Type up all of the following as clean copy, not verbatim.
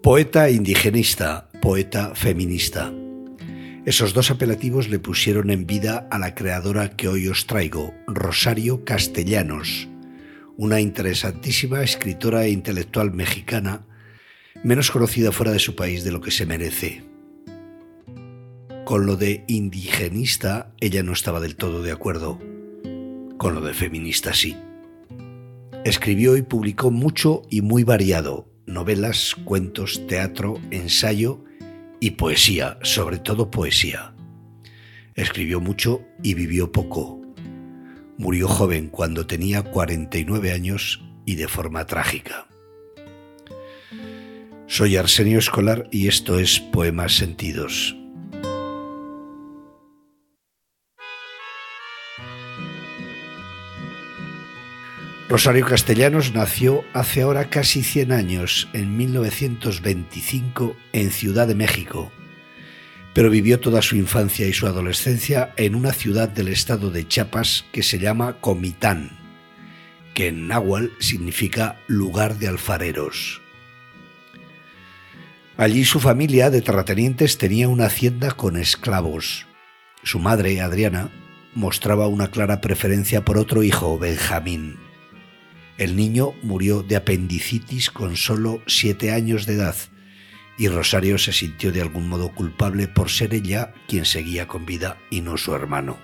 Poeta indigenista, poeta feminista. Esos dos apelativos le pusieron en vida a la creadora que hoy os traigo, Rosario Castellanos, una interesantísima escritora e intelectual mexicana, menos conocida fuera de su país de lo que se merece. Con lo de indigenista, ella no estaba del todo de acuerdo. Con lo de feminista, sí. Escribió y publicó mucho y muy variado: novelas, cuentos, teatro, ensayo y poesía, sobre todo poesía. Escribió mucho y vivió poco. Murió joven cuando tenía 49 años y de forma trágica. Soy Arsenio Escolar y esto es Poemas Sentidos. Rosario Castellanos nació hace ahora casi 100 años, en 1925, en Ciudad de México, pero vivió toda su infancia y su adolescencia en una ciudad del estado de Chiapas que se llama Comitán, que en náhuatl significa lugar de alfareros. Allí su familia de terratenientes tenía una hacienda con esclavos. Su madre, Adriana, mostraba una clara preferencia por otro hijo, Benjamín. El niño murió de apendicitis con solo 7 años de edad y Rosario se sintió de algún modo culpable por ser ella quien seguía con vida y no su hermano.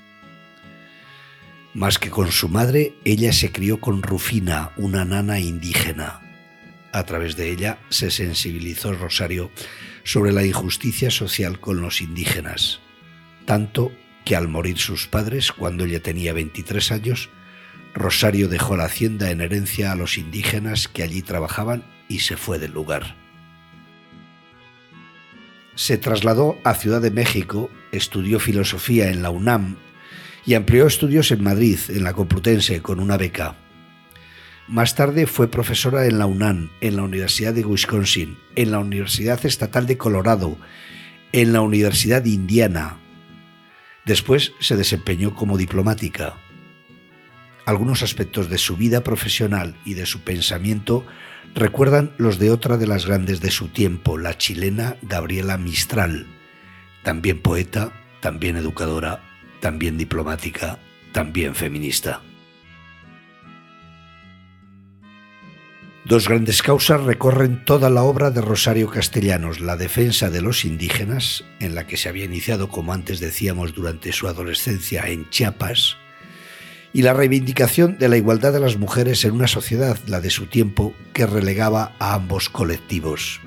Más que con su madre, ella se crió con Rufina, una nana indígena. A través de ella se sensibilizó Rosario sobre la injusticia social con los indígenas, tanto que al morir sus padres, cuando ella tenía 23 años, Rosario dejó la hacienda en herencia a los indígenas que allí trabajaban y se fue del lugar. Se trasladó a Ciudad de México, estudió filosofía en la UNAM y amplió estudios en Madrid, en la Complutense, con una beca. Más tarde fue profesora en la UNAM, en la Universidad de Wisconsin, en la Universidad Estatal de Colorado, en la Universidad de Indiana. Después se desempeñó como diplomática. Algunos aspectos de su vida profesional y de su pensamiento recuerdan los de otra de las grandes de su tiempo, la chilena Gabriela Mistral, también poeta, también educadora, también diplomática, también feminista. Dos grandes causas recorren toda la obra de Rosario Castellanos: la defensa de los indígenas, en la que se había iniciado, como antes decíamos, durante su adolescencia en Chiapas, y la reivindicación de la igualdad de las mujeres en una sociedad, la de su tiempo, que relegaba a ambos colectivos.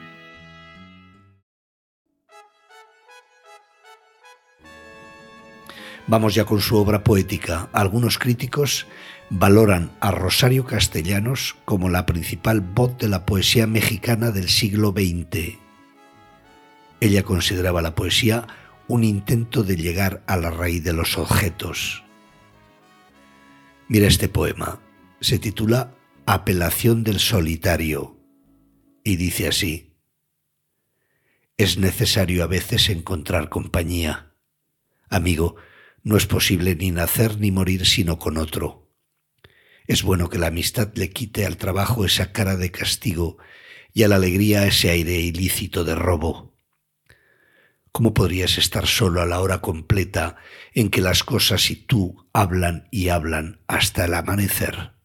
Vamos ya con su obra poética. Algunos críticos valoran a Rosario Castellanos como la principal voz de la poesía mexicana del siglo XX. Ella consideraba la poesía un intento de llegar a la raíz de los objetos. Mira este poema, se titula Apelación del solitario y dice así: es necesario a veces encontrar compañía. Amigo, no es posible ni nacer ni morir sino con otro. Es bueno que la amistad le quite al trabajo esa cara de castigo y a la alegría ese aire ilícito de robo. ¿Cómo podrías estar solo a la hora completa en que las cosas y tú hablan y hablan hasta el amanecer?